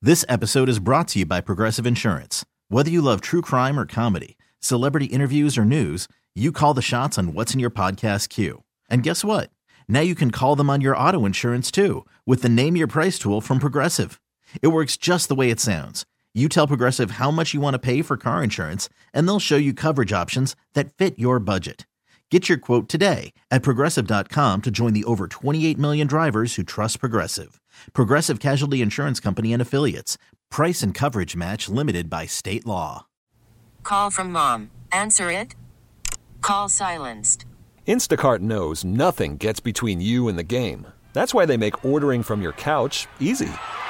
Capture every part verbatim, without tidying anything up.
This episode is brought to you by Progressive Insurance. Whether you love true crime or comedy, celebrity interviews or news, you call the shots on what's in your podcast queue. And guess what? Now you can call them on your auto insurance too with the Name Your Price tool from Progressive. It works just the way it sounds. You tell Progressive how much you want to pay for car insurance, and they'll show you coverage options that fit your budget. Get your quote today at Progressive dot com to join the over twenty-eight million drivers who trust Progressive. Progressive Casualty Insurance Company and Affiliates. Price and coverage match limited by state law. Call from mom. Answer it. Call silenced. Instacart knows nothing gets between you and the game. That's why they make ordering from your couch easy.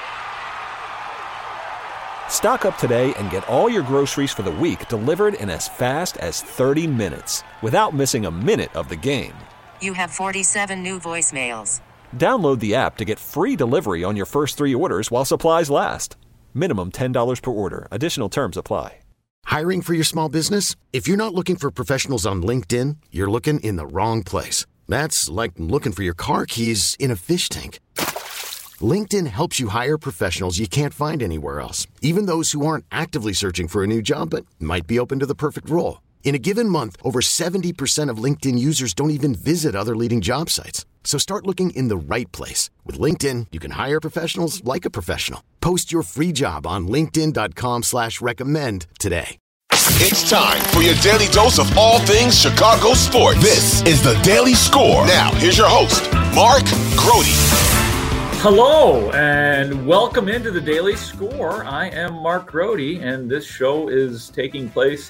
Stock up today and get all your groceries for the week delivered in as fast as thirty minutes without missing a minute of the game. You have forty-seven new voicemails. Download the app to get free delivery on your first three orders while supplies last. Minimum ten dollars per order. Additional terms apply. Hiring for your small business? If you're not looking for professionals on LinkedIn, you're looking in the wrong place. That's like looking for your car keys in a fish tank. LinkedIn helps you hire professionals you can't find anywhere else, even those who aren't actively searching for a new job but might be open to the perfect role. In a given month, over seventy percent of LinkedIn users don't even visit other leading job sites. So start looking in the right place. With LinkedIn, you can hire professionals like a professional. Post your free job on linkedin dot com slash recommend today. It's time for your daily dose of all things Chicago sports. This is the Daily Score. Now, here's your host, Mark Grote. Hello, and welcome into the Daily Score. I am Mark Grote, and this show is taking place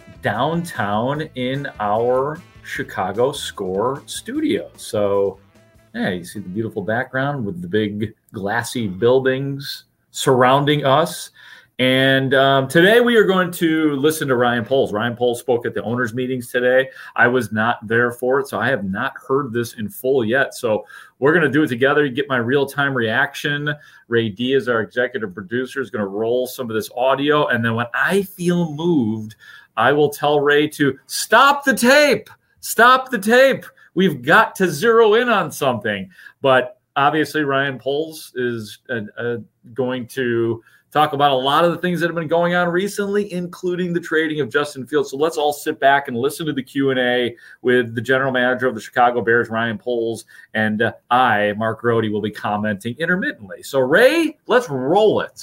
downtown in our Chicago Score studio. So, yeah, you see the beautiful background with the big glassy buildings surrounding us. And um, today we are going to listen to Ryan Poles. Ryan Poles spoke at the owners' meetings today. I was not there for it, so I have not heard this in full yet. So we're going to do it together. You get my real-time reaction. Ray D is our executive producer, is going to roll some of this audio. And then when I feel moved, I will tell Ray to stop the tape. Stop the tape. We've got to zero in on something. But obviously Ryan Poles is uh, uh, going to talk about a lot of the things that have been going on recently, including the trading of Justin Fields. So let's all sit back and listen to the Q and A with the general manager of the Chicago Bears, Ryan Poles, and uh, I, Mark Grote, will be commenting intermittently. So, Ray, let's roll it.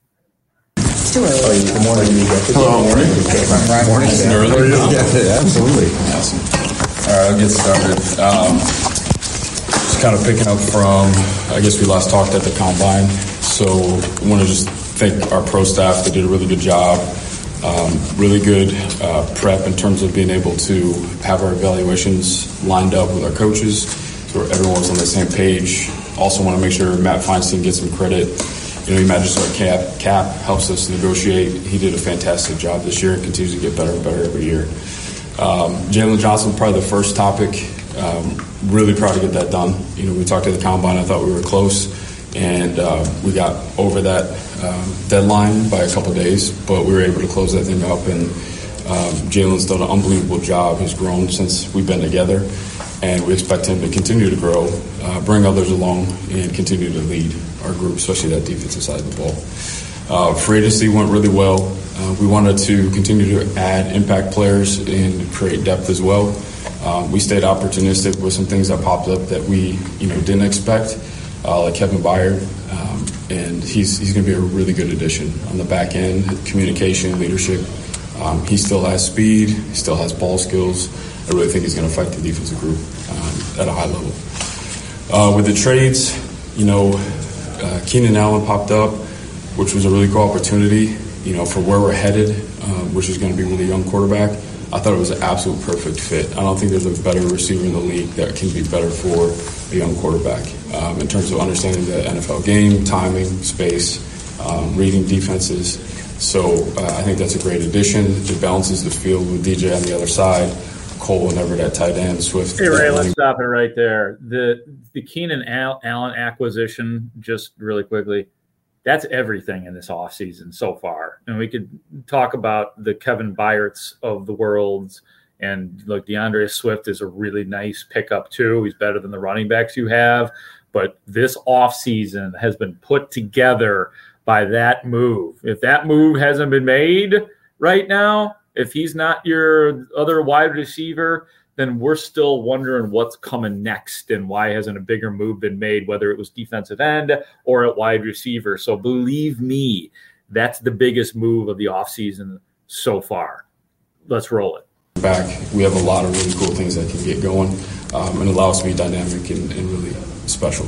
It's too early. Good morning. Hello. Morning. Morning. Morning. Early. Yeah, absolutely. Awesome. All right, I'll get started. Um, just kind of picking up from, I guess we last talked at the Combine. So I want to just thank our pro staff. They did a really good job. Um, really good uh, prep in terms of being able to have our evaluations lined up with our coaches so everyone was on the same page. Also want to make sure Matt Feinstein gets some credit. You know, he manages our cap, cap, helps us negotiate. He did a fantastic job this year and continues to get better and better every year. Um, Jalen Johnson, probably the first topic. Um, really proud to get that done. You know, we talked at the Combine. I thought we were close. And uh, we got over that um, deadline by a couple of days, but we were able to close that thing up. And um, Jalen's done an unbelievable job. He's grown since we've been together, and we expect him to continue to grow, uh, bring others along, and continue to lead our group, especially that defensive side of the ball. Uh, free agency went really well. Uh, we wanted to continue to add impact players and create depth as well. Um, we stayed opportunistic with some things that popped up that we, you know, didn't expect. Uh, like Kevin Byard, um, and he's he's going to be a really good addition on the back end, communication, leadership. Um, he still has speed, he still has ball skills. I really think he's going to fight the defensive group um, at a high level. Uh, with the trades, you know, uh, Keenan Allen popped up, which was a really cool opportunity, you know, for where we're headed, uh, which is going to be with a young quarterback. I thought it was an absolute perfect fit. I don't think there's a better receiver in the league that can be better for a young quarterback um, in terms of understanding the N F L game, timing, space, um, reading defenses. So uh, I think that's a great addition. It balances the field with D J on the other side, Cole and Everett at tight end, Swift. Hey, Ray, let's stop it right there. The the Keenan Allen acquisition, just really quickly, that's everything in this offseason so far. And we could talk about the Kevin Byards of the world. And look, DeAndre Swift is a really nice pickup too. He's better than the running backs you have. But this offseason has been put together by that move. If that move hasn't been made right now, if he's not your other wide receiver, then we're still wondering what's coming next and why hasn't a bigger move been made, whether it was defensive end or at wide receiver. So believe me, that's the biggest move of the offseason so far. Let's roll it. Back, we have a lot of really cool things that can get going um, and allow us to be dynamic and, and really special.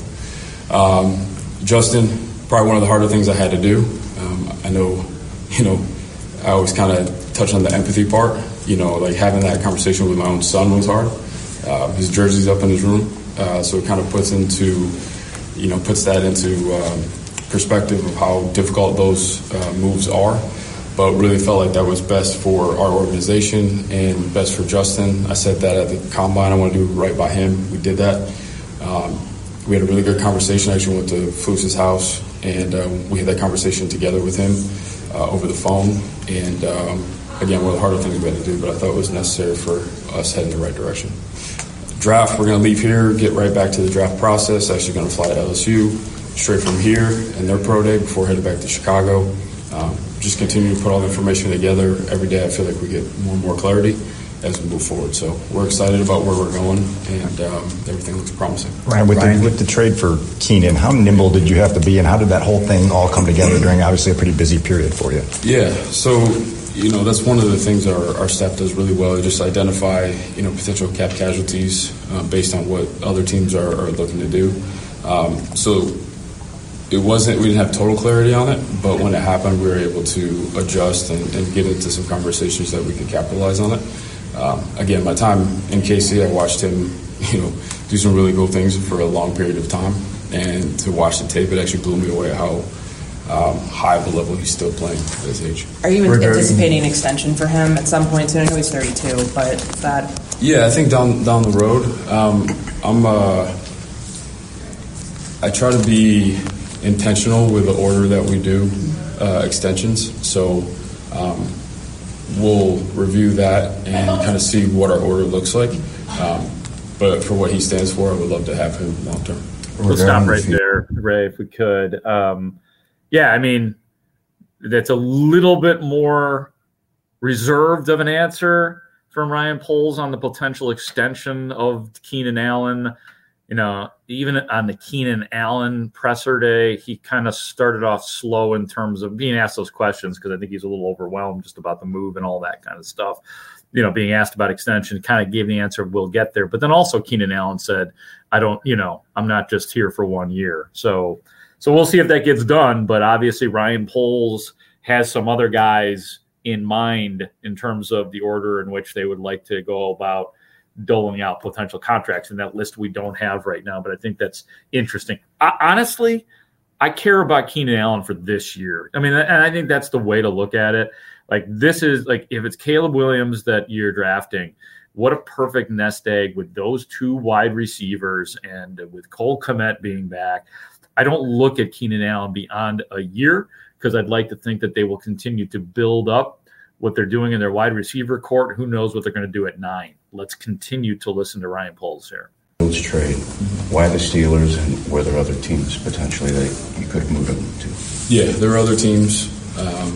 Um, Justin, probably one of the harder things I had to do. Um, I know, you know, I always kind of touch on the empathy part. You know, like having that conversation with my own son was hard. Uh, his jersey's up in his room, uh, so it kind of puts into, you know, puts that into um, perspective of how difficult those uh, moves are. But really felt like that was best for our organization and best for Justin. I said that at the combine. I want to do right by him. We did that. Um, we had a really good conversation. I actually went to Foos's house, and uh, we had that conversation together with him uh, over the phone. And um, again, one of the harder things we had to do, but I thought it was necessary for us heading in the right direction. Draft, we're going to leave here, get right back to the draft process. Actually going to fly to L S U straight from here and their pro day before heading back to Chicago. Um, just continue to put all the information together. Every day I feel like we get more and more clarity as we move forward. So we're excited about where we're going, and um, everything looks promising. Ryan, with the, with the trade for Keenan, how nimble did you have to be, and how did that whole thing all come together during obviously a pretty busy period for you? Yeah, so, you know, that's one of the things our, our staff does really well, just identify, you know, potential cap casualties uh, based on what other teams are, are looking to do. Um, so it wasn't, we didn't have total clarity on it, but when it happened, we were able to adjust and, and get into some conversations that we could capitalize on it. Um, again, my time in K C, I watched him, you know, do some really cool things for a long period of time, and to watch the tape, it actually blew me away how um, high of a level he's still playing at his age. Are you anticipating an extension for him at some point soon? I know he's thirty-two, but is that? Yeah, I think down down the road, um, I'm. Uh, I try to be intentional with the order that we do uh, extensions. So um, we'll review that and kind of see what our order looks like. Um, but for what he stands for, I would love to have him long term. We'll stop right there, Ray, if we could. Um, yeah, I mean, that's a little bit more reserved of an answer from Ryan Poles on the potential extension of Keenan Allen. You know, even on the Keenan Allen presser day, he kind of started off slow in terms of being asked those questions, because I think he's a little overwhelmed just about the move and all that kind of stuff. You know, being asked about extension, kind of gave the answer, we'll get there. But then also Keenan Allen said, I don't, you know, I'm not just here for one year. So, so we'll see if that gets done. But obviously Ryan Poles has some other guys in mind in terms of the order in which they would like to go about doling out potential contracts, in that list we don't have right now, but I think that's interesting. I, honestly, I care about Keenan Allen for this year. I mean, and I think that's the way to look at it. Like, this is like, if it's Caleb Williams that you're drafting, what a perfect nest egg with those two wide receivers and with Cole Kmet being back. I don't look at Keenan Allen beyond a year, because I'd like to think that they will continue to build up what they're doing in their wide receiver court. Who knows what they're going to do at nine? Let's continue to listen to Ryan Poles here. Trade. Why the Steelers, and were there other teams potentially that you could move them to? Yeah, there are other teams. Um,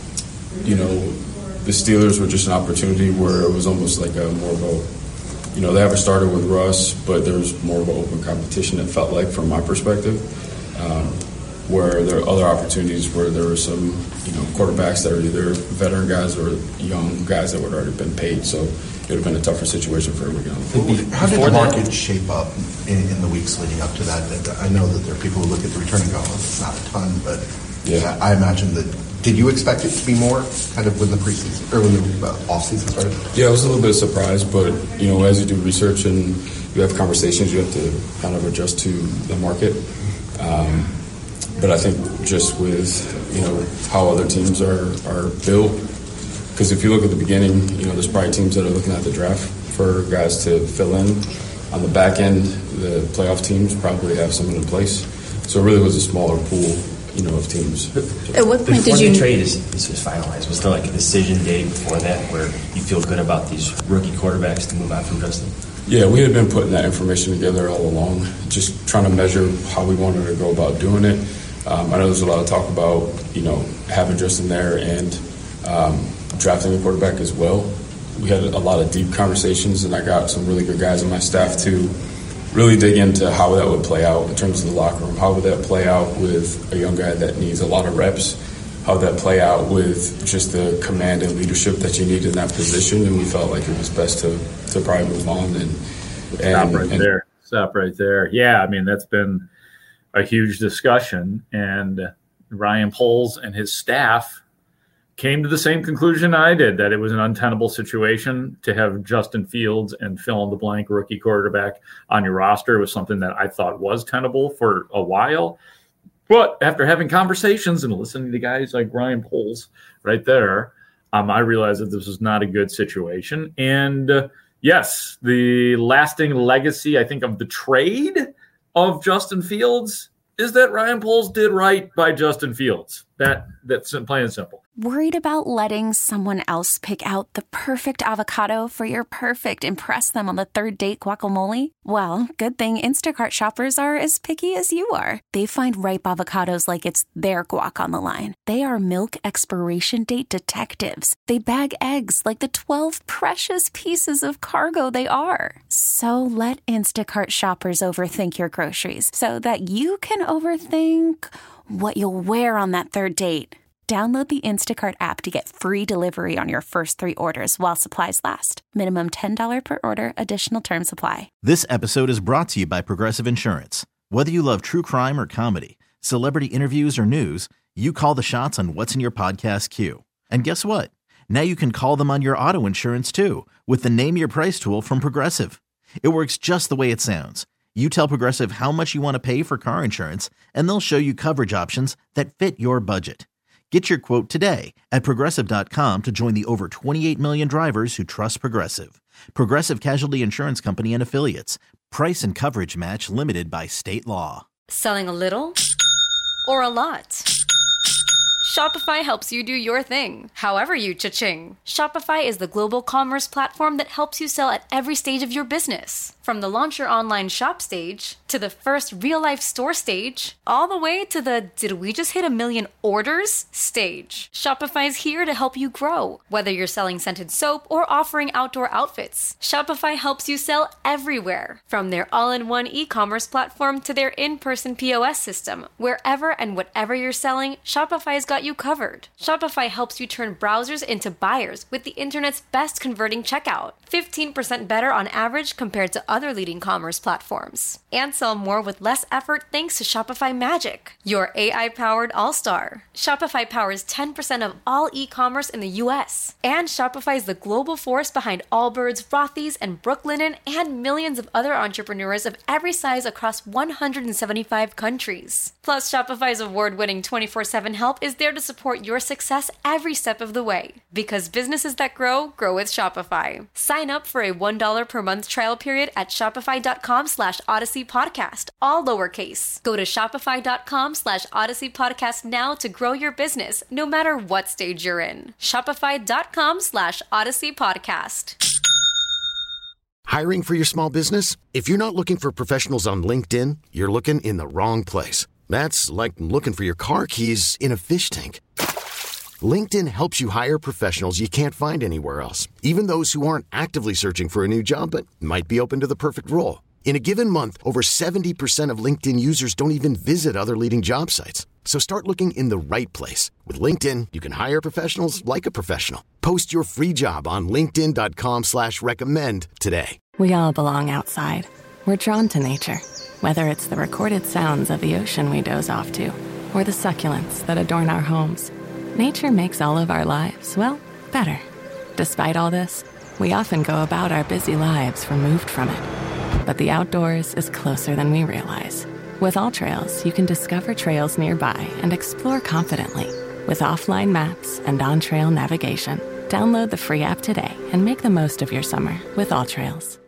you know, the Steelers were just an opportunity where it was almost like a more of a, you know, they have a starter with Russ, but there's more of an open competition, it felt like, from my perspective. Um, where there are other opportunities where there were some, you know, quarterbacks that are either veteran guys or young guys that would already been paid. So it would have been a tougher situation for everyone. How did the market shape up in, in the weeks leading up to that? I know that there are people who look at the returning go, well, it's not a ton, but yeah. I imagine that. Did you expect it to be more, kind of when the preseason or when the uh, off season started? Yeah, I was a little bit surprised, but you know, as you do research and you have conversations, you have to kind of adjust to the market. Um, But I think just with, you know, how other teams are, are built, because if you look at the beginning, you know, there's probably teams that are looking at the draft for guys to fill in. On the back end, the playoff teams probably have someone in place. So it really was a smaller pool, you know, of teams. At what point did you... Before the trade is, is, is finalized, was there like a decision day before that where you feel good about these rookie quarterbacks to move on from Justin? Yeah, we had been putting that information together all along, just trying to measure how we wanted to go about doing it. Um, I know there's a lot of talk about, you know, having Justin there and um, drafting a quarterback as well. We had a lot of deep conversations, and I got some really good guys on my staff to really dig into how that would play out in terms of the locker room. How would that play out with a young guy that needs a lot of reps? How would that play out with just the command and leadership that you need in that position? And we felt like it was best to to probably move on. And, and Stop right and, there. Stop right there. Yeah, I mean, that's been a huge discussion. And Ryan Poles and his staff came to the same conclusion I did, that it was an untenable situation to have Justin Fields and fill-in-the-blank rookie quarterback on your roster. It was something that I thought was tenable for a while. But after having conversations and listening to guys like Ryan Poles right there, um, I realized that this was not a good situation. And, uh, yes, the lasting legacy, I think, of the trade of Justin Fields is that Ryan Poles did right by Justin Fields. That That's plain and simple. Worried about letting someone else pick out the perfect avocado for your perfect impress them on the third date guacamole? Well, good thing Instacart shoppers are as picky as you are. They find ripe avocados like it's their guac on the line. They are milk expiration date detectives. They bag eggs like the twelve precious pieces of cargo they are. So let Instacart shoppers overthink your groceries so that you can overthink what you'll wear on that third date. Download the Instacart app to get free delivery on your first three orders while supplies last. Minimum ten dollars per order. Additional terms apply. This episode is brought to you by Progressive Insurance. Whether you love true crime or comedy, celebrity interviews or news, you call the shots on what's in your podcast queue. And guess what? Now you can call them on your auto insurance too with the Name Your Price tool from Progressive. It works just the way it sounds. You tell Progressive how much you want to pay for car insurance, and they'll show you coverage options that fit your budget. Get your quote today at Progressive dot com to join the over twenty-eight million drivers who trust Progressive. Progressive Casualty Insurance Company and Affiliates. Price and coverage match limited by state law. Selling a little or a lot? Shopify helps you do your thing, however you cha-ching. Shopify is the global commerce platform that helps you sell at every stage of your business. From the launch your online shop stage, to the first real-life store stage, all the way to the did we just hit a million orders stage. Shopify's here to help you grow. Whether you're selling scented soap or offering outdoor outfits, Shopify helps you sell everywhere. From their all-in-one e-commerce platform to their in-person P O S system, wherever and whatever you're selling, Shopify's got you covered. Shopify helps you turn browsers into buyers with the internet's best converting checkout. fifteen percent better on average compared to other leading commerce platforms. And sell more with less effort thanks to Shopify Magic, your A I-powered all-star. Shopify powers ten percent of all e-commerce in the U S. And Shopify is the global force behind Allbirds, Rothy's, and Brooklinen, and millions of other entrepreneurs of every size across one hundred seventy-five countries. Plus, Shopify's award-winning twenty-four seven help is there to support your success every step of the way. Because businesses that grow, grow with Shopify. Sign up for a one dollar per month trial period at shopify.com slash Odyssey Podcast, all lowercase. Go to shopify.com slash Odyssey Podcast now to grow your business, no matter what stage you're in. Shopify.com slash Odyssey Podcast. Hiring for your small business? If you're not looking for professionals on LinkedIn, you're looking in the wrong place. That's like looking for your car keys in a fish tank. LinkedIn helps you hire professionals you can't find anywhere else, even those who aren't actively searching for a new job but might be open to the perfect role. In a given month, over seventy percent of LinkedIn users don't even visit other leading job sites. So start looking in the right place. With LinkedIn, you can hire professionals like a professional. Post your free job on linkedin.com slash recommend today. We all belong outside. We're drawn to nature, whether it's the recorded sounds of the ocean we doze off to, or the succulents that adorn our homes. Nature makes all of our lives, well, better. Despite all this, we often go about our busy lives removed from it. But the outdoors is closer than we realize. With AllTrails, you can discover trails nearby and explore confidently. With offline maps and on-trail navigation, download the free app today and make the most of your summer with AllTrails.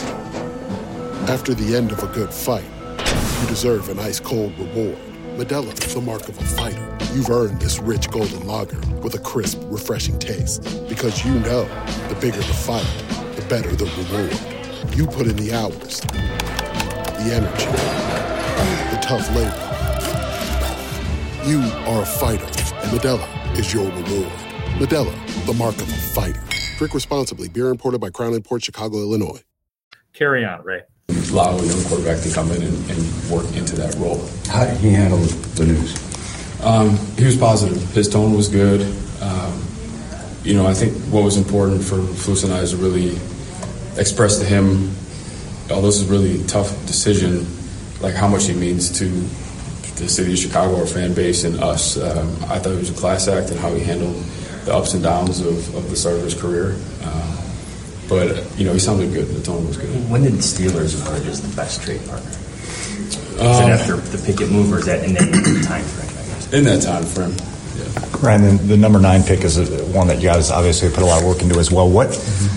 After the end of a good fight, you deserve an ice-cold reward. Modelo is the mark of a fighter. You've earned this rich golden lager with a crisp, refreshing taste. Because you know, the bigger the fight, the better the reward. You put in the hours, the energy, the tough labor. You are a fighter, and Modelo is your reward. Modelo, the mark of a fighter. Drink responsibly. Beer imported by Crown Imports, Chicago, Illinois. Carry on, Ray. Allow a young quarterback to come in and, and work into that role. How did he handle the news? Um, he was positive. His tone was good. Um, you know, I think what was important for Flus and I is to really express to him, although this is a really tough decision, like how much he means to the city of Chicago, our fan base, and us. Um, I thought it was a class act in how he handled the ups and downs of, of the start of his career. Um, but, you know, he sounded good. The tone was good. When did the Steelers emerge as the best trade partner? Is Um, it after the Pickett move, or is that in that time frame, I guess? In that time frame, yeah. Ryan, the, the number nine pick is one that you guys obviously put a lot of work into as well. What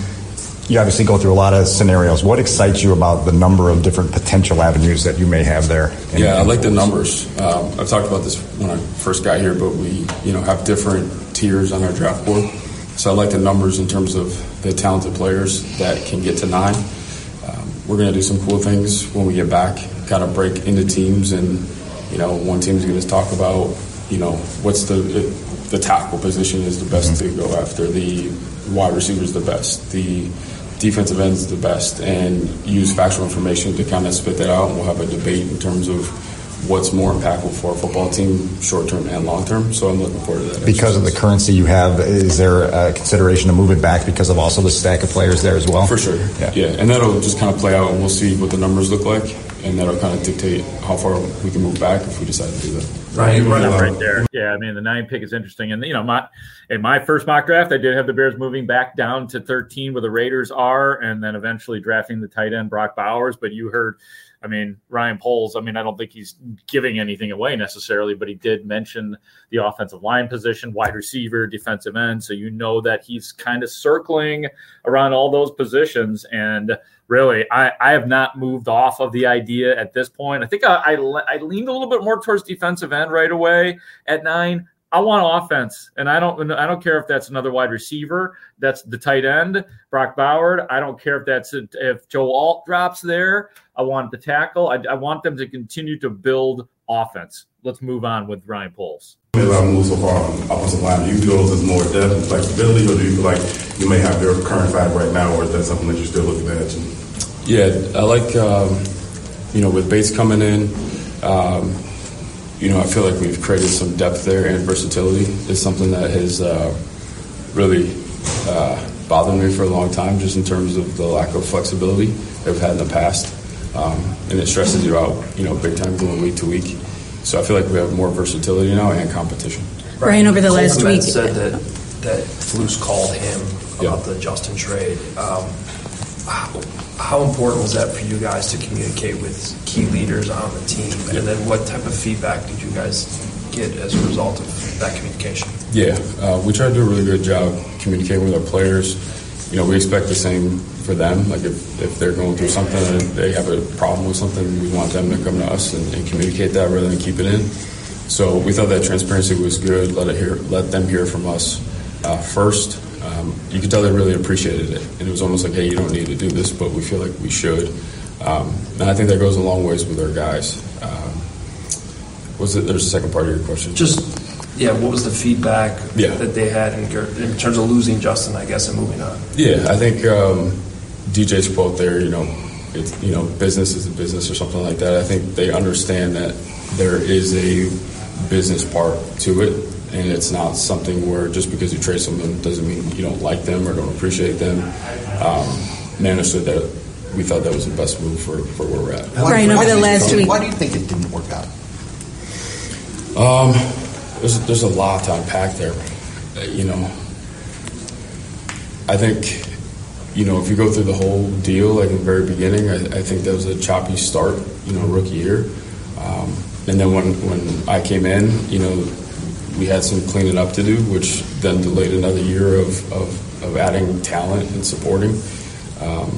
you obviously go through a lot of scenarios. What excites you about the number of different potential avenues that you may have there? Yeah, I like the numbers. Um, I've talked about this when I first got here, but we, you know, have different tiers on our draft board. So I like the numbers in terms of the talented players that can get to nine. Um, we're going to do some cool things when we get back, kind of break into teams, and you know, one team's going to talk about, you know, what's the the tackle position is the best mm-hmm. to go after, the wide receiver is the best, the defensive end is the best, and use factual information to kind of spit that out, and we'll have a debate in terms of what's more impactful for a football team, short-term and long-term. So I'm looking forward to that. Because of the currency you have, is there a consideration to move it back because of also the stack of players there as well? For sure, yeah. yeah. And that'll just kind of play out, and we'll see what the numbers look like, and that'll kind of dictate how far we can move back if we decide to do that. Right, right there. Yeah, I mean, the nine pick is interesting. And, you know, my in my first mock draft, I did have the Bears moving back down to thirteen where the Raiders are, and then eventually drafting the tight end Brock Bowers. But you heard, I mean, Ryan Poles, I mean, I don't think he's giving anything away necessarily, but he did mention the offensive line position, wide receiver, defensive end. So you know that he's kind of circling around all those positions. And really, I, I have not moved off of the idea at this point. I think I, I, I leaned a little bit more towards defensive end right away at nine. I want offense, and I don't I don't care if that's another wide receiver, that's the tight end, Brock Bowers. I don't care if that's a, if Joe Alt drops there. I want the tackle. I, I want them to continue to build offense. Let's move on with Ryan Poles. A lot of moves so far on the offensive line. Do you feel there's more depth and flexibility, or do you feel like you may have their current five right now, or is that something that you're still looking at? Yeah, I like, um, you know, with Bates coming in, um, you know, I feel like we've created some depth there, and versatility is something that has uh, really uh, bothered me for a long time, just in terms of the lack of flexibility that we've had in the past. Um, and it stresses you out, you know, big time going week to week. So I feel like we have more versatility now and competition. Brian, over the last week, said that that Flus called him about yeah. the Justin trade. Um, how, how important was that for you guys to communicate with key leaders on the team? And then what type of feedback did you guys get as a result of that communication? Yeah, uh, we try to do a really good job communicating with our players. You know, we expect the same for them. Like if, if they're going through something and they have a problem with something, we want them to come to us and, and communicate that rather than keep it in. So we thought that transparency was good. Let it hear, let them hear from us uh, first. Um, you could tell they really appreciated it, and it was almost like, hey, you don't need to do this, but we feel like we should. Um, and I think that goes a long ways with our guys. Um, was it? There's a second part of your question. Just yeah, what was the feedback yeah. that they had in, in terms of losing Justin, I guess, and moving on? Yeah, I think um, D J's quote there, you know, it's, you know, business is a business or something like that. I think they understand that there is a business part to it, and it's not something where just because you trade someone doesn't mean you don't like them or don't appreciate them. Um, they understood that we thought that was the best move for, for where we're at. Brian, over the last week, why do you think it didn't work out? Um, there's there's a lot to unpack there. Uh, you know, I think, you know, if you go through the whole deal, like in the very beginning, I, I think that was a choppy start, you know, rookie year. Um, and then when, when I came in, you know, we had some cleaning up to do, which then delayed another year of, of, of adding talent and supporting. Um,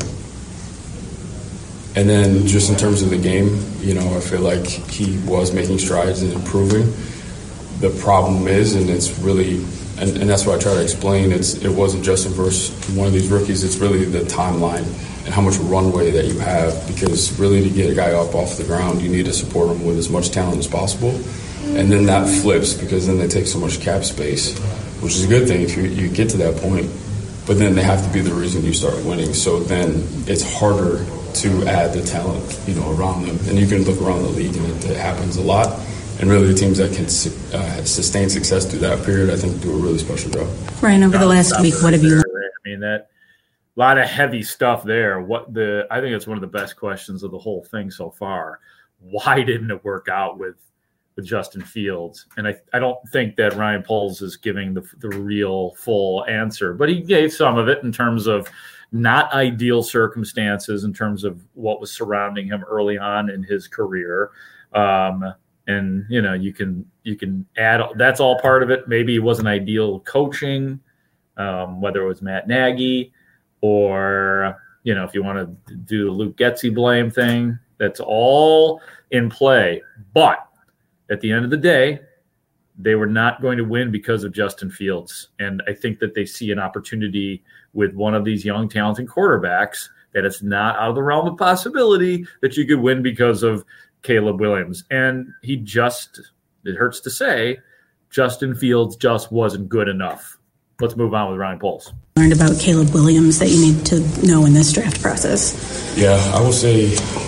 and then just in terms of the game, you know, I feel like he was making strides and improving. The problem is, and it's really, and, and that's what I try to explain, it's it wasn't Justin versus one of these rookies, it's really the timeline and how much runway that you have, because really to get a guy up off the ground, you need to support him with as much talent as possible. And then that flips because then they take so much cap space, which is a good thing if you, you get to that point. But then they have to be the reason you start winning. So then it's harder to add the talent, you know, around them. And you can look around the league and it, it happens a lot. And really the teams that can uh, sustain success through that period, I think, do a really special job. Ryan, over the last week, what have you learned? I mean, that a lot of heavy stuff there. What the I think it's one of the best questions of the whole thing so far. Why didn't it work out with with Justin Fields? And I, I don't think that Ryan Poles is giving the the real full answer, but he gave some of it in terms of not ideal circumstances, in terms of what was surrounding him early on in his career. Um, and, you know, you can you can add – that's all part of it. Maybe it wasn't ideal coaching, um, whether it was Matt Nagy or, you know, if you want to do the Luke Getsy blame thing, that's all in play. But at the end of the day, they were not going to win because of Justin Fields. And I think that they see an opportunity with one of these young, talented quarterbacks that it's not out of the realm of possibility that you could win because of Caleb Williams. And he just, it hurts to say, Justin Fields just wasn't good enough. Let's move on with Ryan Poles. Learned about Caleb Williams that you need to know in this draft process. Yeah, I will say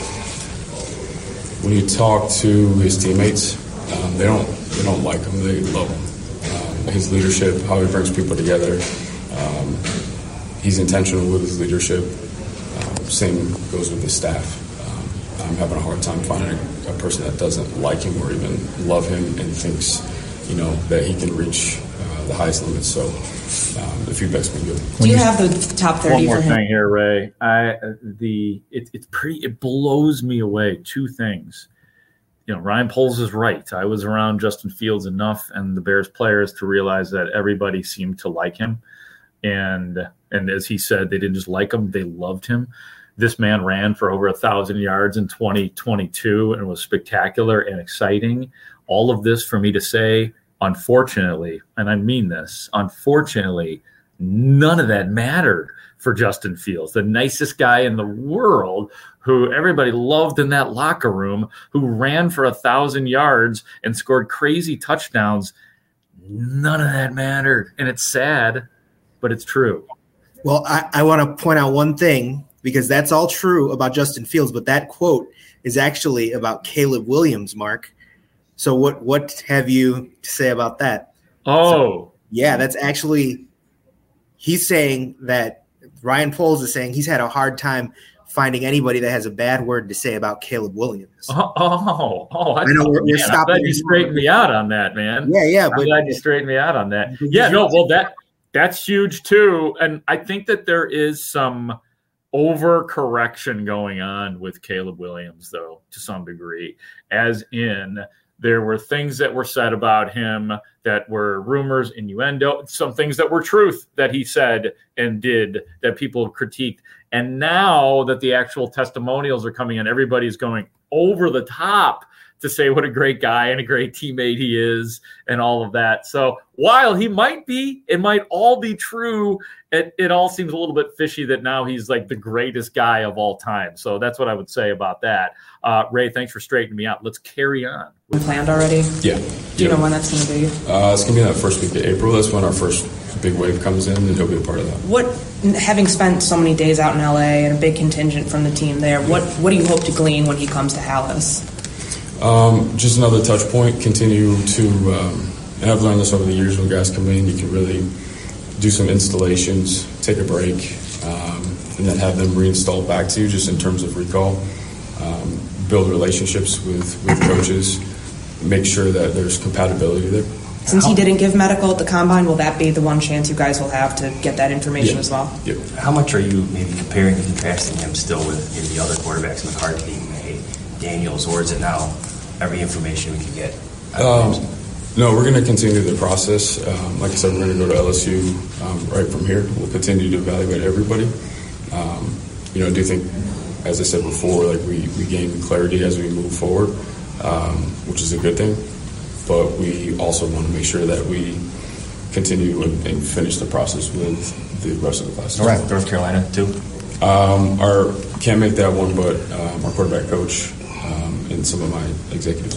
when you talk to his teammates, um, they don't they don't like him. They love him. Um, his leadership, how he brings people together. Um, he's intentional with his leadership. Um, same goes with his staff. Um, I'm having a hard time finding a, a person that doesn't like him or even love him and thinks, you know, that he can reach uh, the highest limits. So um, the feedback's been good. Do you have the top thirty One more for him? thing here, Ray. I the it, it's pretty. It blows me away. Two things. You know, Ryan Poles is right. I was around Justin Fields enough and the Bears players to realize that everybody seemed to like him. And and as he said, they didn't just like him, they loved him. This man ran for over a thousand yards in twenty twenty-two and was spectacular and exciting. All of this for me to say, unfortunately, and I mean this, unfortunately, none of that mattered for Justin Fields, the nicest guy in the world, who everybody loved in that locker room, who ran for a thousand yards and scored crazy touchdowns. None of that mattered. And it's sad, but it's true. Well, I, I want to point out one thing, because that's all true about Justin Fields, but that quote is actually about Caleb Williams, Mark. So what, what have you to say about that? Oh. So, yeah, that's actually – he's saying that Ryan Poles is saying he's had a hard time finding anybody that has a bad word to say about Caleb Williams. Oh, oh, oh I, I know we're, we're man, stopping. I'm glad you straightened me out on that, man. Yeah, yeah. I'm but, glad you straightened me out on that. Yeah, no, well, that that's huge too. And I think that there is some overcorrection going on with Caleb Williams, though, to some degree, as in there were things that were said about him that were rumors, innuendo, some things that were truth that he said and did that people critiqued. And now that the actual testimonials are coming in, everybody's going over the top to say what a great guy and a great teammate he is and all of that. So while he might be, it might all be true, it, it all seems a little bit fishy that now he's like the greatest guy of all time. So that's what I would say about that. Uh, Ray, thanks for straightening me out. Let's carry on. Planned already? Yeah. Do you yeah. know when that's going to be? Uh, it's going to be that first week of April. That's when our first big wave comes in, and he'll be a part of that. What, having spent so many days out in L A and a big contingent from the team there, what, what do you hope to glean when he comes to Hallis? Um, just another touch point, continue to, um, and I've learned this over the years when guys come in, you can really do some installations, take a break, um, and then have them reinstalled back to you just in terms of recall. Um, build relationships with, with coaches, make sure that there's compatibility there. Since he didn't give medical at the combine, will that be the one chance you guys will have to get that information yeah. as well? Yeah. How much are you maybe comparing and contrasting him still with maybe the other quarterbacks, McCarthy, May, Daniels, or is it now every information we can get? Um, no, we're going to continue the process. Um, like I said, we're going to go to L S U um, right from here. We'll continue to evaluate everybody. Um, you know, I do think, as I said before, like we, we gain clarity as we move forward, um, which is a good thing. But we also want to make sure that we continue and, and finish the process with the rest of the class. All right, North Carolina too. Um, our can't make that one, but um, our quarterback coach um, and some of my executives will be there.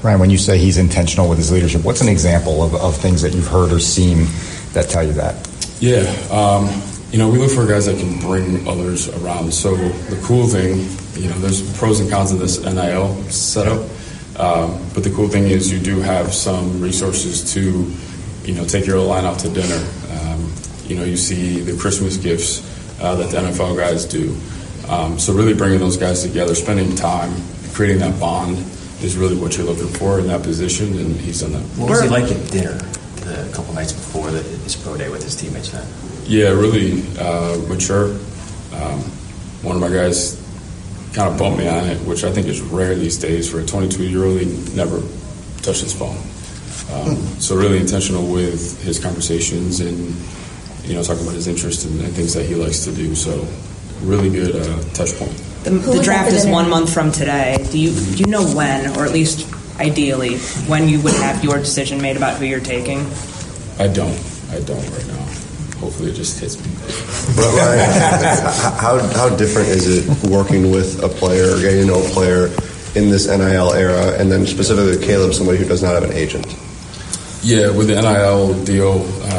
Ryan, when you say he's intentional with his leadership, what's an example of, of things that you've heard or seen that tell you that? Yeah, um, you know, we look for guys that can bring others around. So the cool thing, you know, there's pros and cons of this N I L setup, um, but the cool thing is you do have some resources to, you know, take your line out to dinner. Um, you know, you see the Christmas gifts uh, that the N F L guys do. Um, so really bringing those guys together, spending time, creating that bond is really what you're looking for in that position, and he's done that. What was he like at dinner the couple nights before the, his pro day with his teammates then? Yeah, really uh, mature. Um, one of my guys kind of bumped me on it, which I think is rare these days for a twenty-two-year-old. He never touched his phone. Um, so really intentional with his conversations and, you know, talking about his interests and, and things that he likes to do. So really good uh, touch point. The, the draft is one month from today. Do you do you know when, or at least ideally, when you would have your decision made about who you're taking? I don't. I don't right now. Hopefully it just hits me. But Ryan, how, how different is it working with a player or getting to know a player in this N I L era, and then specifically Caleb, somebody who does not have an agent? Yeah, with the N I L deal,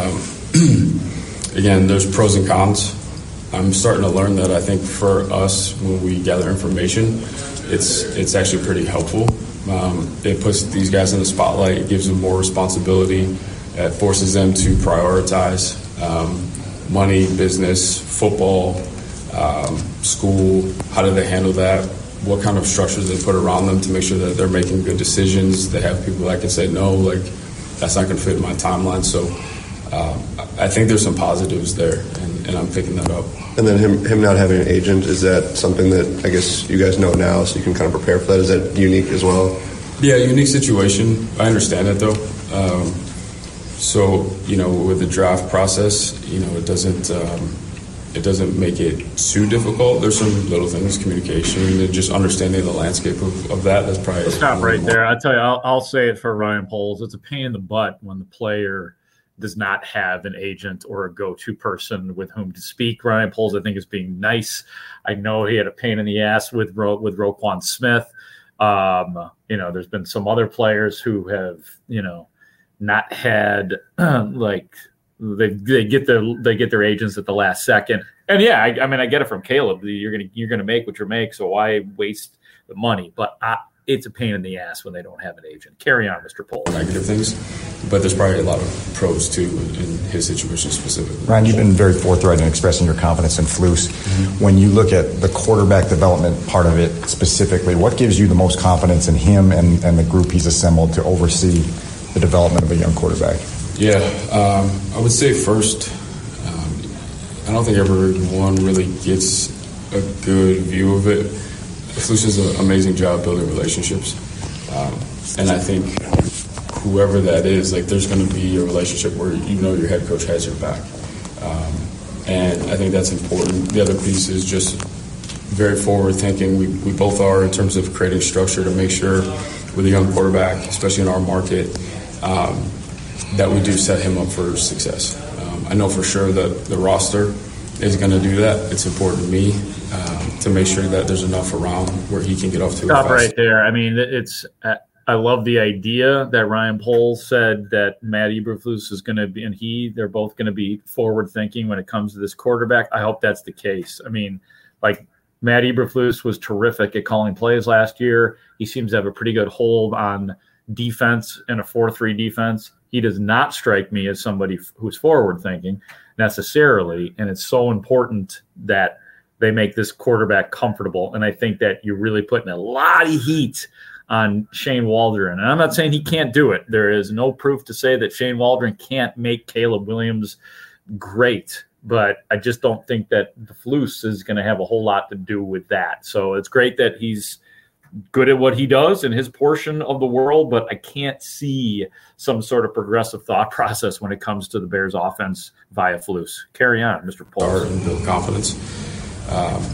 um, again, there's pros and cons. I'm starting to learn that I think for us, when we gather information, it's it's actually pretty helpful. Um, it puts these guys in the spotlight. It gives them more responsibility. It forces them to prioritize um, money, business, football, um, school. How do they handle that? What kind of structures they put around them to make sure that they're making good decisions. They have people that can say, no, like, that's not going to fit in my timeline. So um, I think there's some positives there, and, and I'm picking that up. And then him him not having an agent, is that something that I guess you guys know now, so you can kind of prepare for that? Is that unique as well? Yeah, unique situation. I understand it, though. Um, so, you know, with the draft process, you know, it doesn't um, it doesn't make it too difficult. There's some little things, communication, and just understanding the landscape of, of that. That's probably Let's stop right there. I tell you, I'll, I'll say it for Ryan Poles. It's a pain in the butt when the player does not have an agent or a go-to person with whom to speak. Ryan Poles, I think, is being nice. I know he had a pain in the ass with Ro- with Roquan Smith. Um, you know, there's been some other players who have, you know, not had like they they get their they get their agents at the last second. And yeah, I, I mean, I get it from Caleb. You're gonna you're gonna make what you make, so why waste the money? But I, it's a pain in the ass when they don't have an agent. Carry on, Mister Poles. Negative things, but there's probably a lot of pros too in his situation specifically. Ryan, you've been very forthright in expressing your confidence in Flus. Mm-hmm. When you look at the quarterback development part of it specifically, what gives you the most confidence in him and, and the group he's assembled to oversee the development of a young quarterback? Yeah, um, I would say first, um, I don't think everyone really gets a good view of it. Flus does an amazing job building relationships, um, and I think whoever that is, like, there's going to be a relationship where you know your head coach has your back, um, and I think that's important. The other piece is just very forward thinking. We we both are in terms of creating structure to make sure with a young quarterback, especially in our market, um, that we do set him up for success. Um, I know for sure that the roster is going to do that. It's important to me um, to make sure that there's enough around where he can get off to a Stop fast. right there. I mean, it's uh, I love the idea that Ryan Poles said that Matt Eberflus is going to be, and he, they're both going to be forward thinking when it comes to this quarterback. I hope that's the case. I mean, like, Matt Eberflus was terrific at calling plays last year. He seems to have a pretty good hold on defense in a four three defense. He does not strike me as somebody who's forward thinking necessarily, and it's so important that they make this quarterback comfortable. And I think that you're really putting a lot of heat on Shane Waldron. And I'm not saying he can't do it. There is no proof to say that Shane Waldron can't make Caleb Williams great, but I just don't think that the Flus is going to have a whole lot to do with that. So it's great that he's good at what he does in his portion of the world, but I can't see some sort of progressive thought process when it comes to the Bears offense via Flus. Carry on, Mister Poles. And build confidence. Um,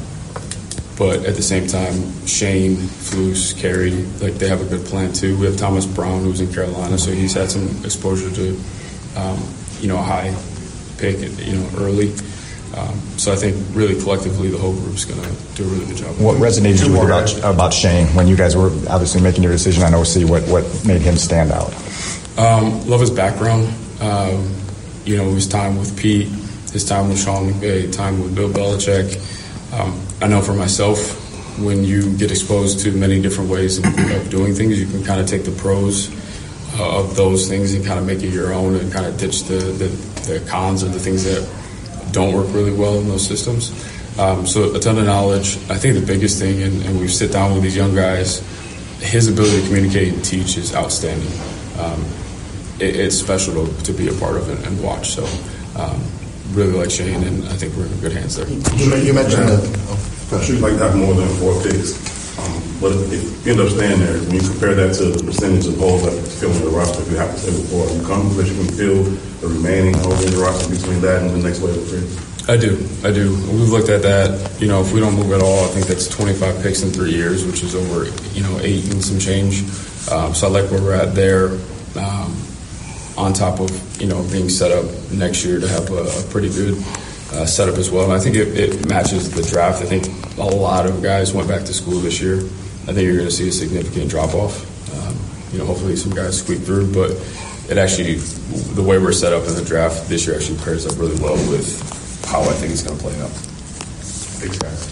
but at the same time, Shane, Flus, Carey, like, they have a good plan too. We have Thomas Brown, who's in Carolina, so he's had some exposure to, um, you know, a high pick, you know, early. Um, so I think really collectively the whole group's going to do a really good job. What resonated you with about, about Shane when you guys were obviously making your decision on O C? What, what made him stand out? Um, love his background. Um, you know, his time with Pete, his time with Sean McVay, time with Bill Belichick. Um, I know for myself, when you get exposed to many different ways of, of doing things, you can kind of take the pros uh, of those things and kind of make it your own and kind of ditch the, the, the cons of the things that don't work really well in those systems. Um, so a ton of knowledge. I think the biggest thing, and, and we sit down with these young guys, his ability to communicate and teach is outstanding. Um, it, it's special to, to be a part of it and watch. So um, really like Shane, and I think we're in good hands there. You, you mentioned that. I'm sure you'd like to have more than four picks. Um, but if you end up staying there, when you compare that to the percentage of holes that is filling the roster, you have to say before, are you comfortable that you can fill the remaining holes in the roster between that and the next wave of free? I do. I do. We've looked at that. You know, if we don't move at all, I think that's twenty-five picks in three years, which is over, you know, eight and some change. Um, so I like where we're at there. Um, on top of, you know, being set up next year to have a, a pretty good uh, setup as well. And I think it, it matches the draft. I think a lot of guys went back to school this year. I think you're going to see a significant drop-off. Um, you know, hopefully some guys squeak through, but it actually, the way we're set up in the draft this year actually pairs up really well with how I think it's going to play out. Thanks, guys.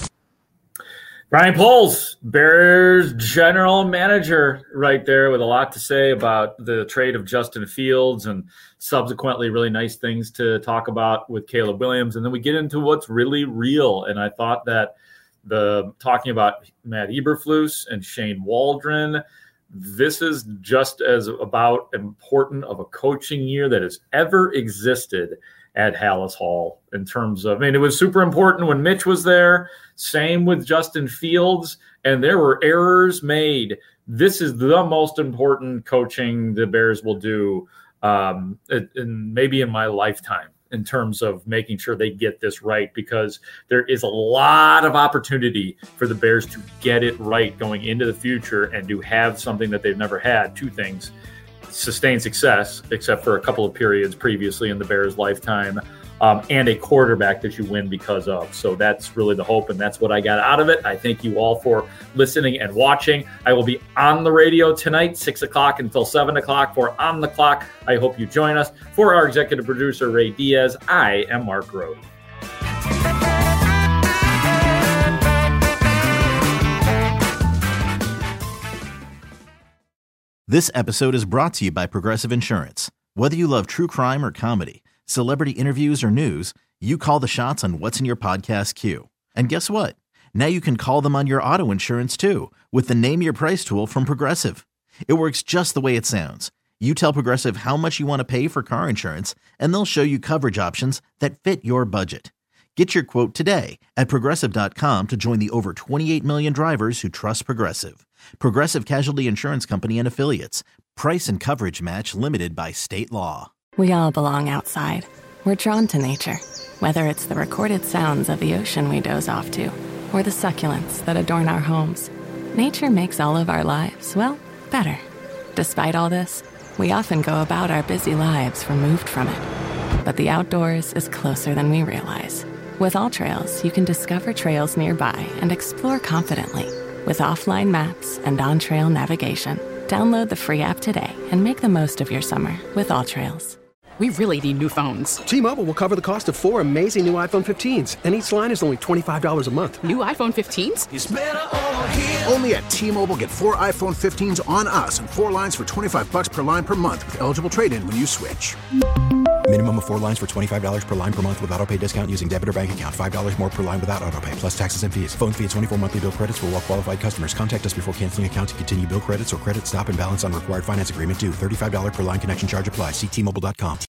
Brian Poles, Bears general manager, right there with a lot to say about the trade of Justin Fields and subsequently really nice things to talk about with Caleb Williams. And then we get into what's really real. And I thought that the talking about Matt Eberflus and Shane Waldron, this is just as about important of a coaching year that has ever existed at Halas Hall in terms of, I mean, it was super important when Mitch was there. Same with Justin Fields, and there were errors made. This is the most important coaching the Bears will do, um, in, maybe in my lifetime, in terms of making sure they get this right, because there is a lot of opportunity for the Bears to get it right going into the future and to have something that they've never had. Two things: sustained success, except for a couple of periods previously in the Bears' lifetime, um, and a quarterback that you win because of. So that's really the hope, and that's what I got out of it. I thank you all for listening and watching. I will be on the radio tonight, six o'clock until seven o'clock for On the Clock. I hope you join us. For our executive producer, Ray Diaz, I am Mark Rowe. This episode is brought to you by Progressive Insurance. Whether you love true crime or comedy, celebrity interviews or news, you call the shots on what's in your podcast queue. And guess what? Now you can call them on your auto insurance too with the Name Your Price tool from Progressive. It works just the way it sounds. You tell Progressive how much you want to pay for car insurance, and they'll show you coverage options that fit your budget. Get your quote today at Progressive dot com to join the over twenty-eight million drivers who trust Progressive. Progressive Casualty Insurance Company and Affiliates. Price and coverage match limited by state law. We all belong outside. We're drawn to nature, whether it's the recorded sounds of the ocean we doze off to, or the succulents that adorn our homes. Nature makes all of our lives, well, better. Despite all this, we often go about our busy lives removed from it. But the outdoors is closer than we realize. With AllTrails, you can discover trails nearby and explore confidently. With offline maps and on-trail navigation, download the free app today and make the most of your summer with AllTrails. We really need new phones. T-Mobile will cover the cost of four amazing new iPhone fifteens, and each line is only twenty-five dollars a month. New iPhone fifteens? It's better over here. Only at T-Mobile, get four iPhone fifteens on us and four lines for twenty-five dollars per line per month with eligible trade-in when you switch. Minimum of four lines for twenty-five dollars per line per month with autopay discount using debit or bank account. five dollars more per line without autopay, plus taxes and fees. Phone fee at twenty-four monthly bill credits for well-qualified customers. Contact us before canceling account to continue bill credits or credit stop and balance on required finance agreement due. thirty-five dollars per line connection charge applies. See T Mobile dot com.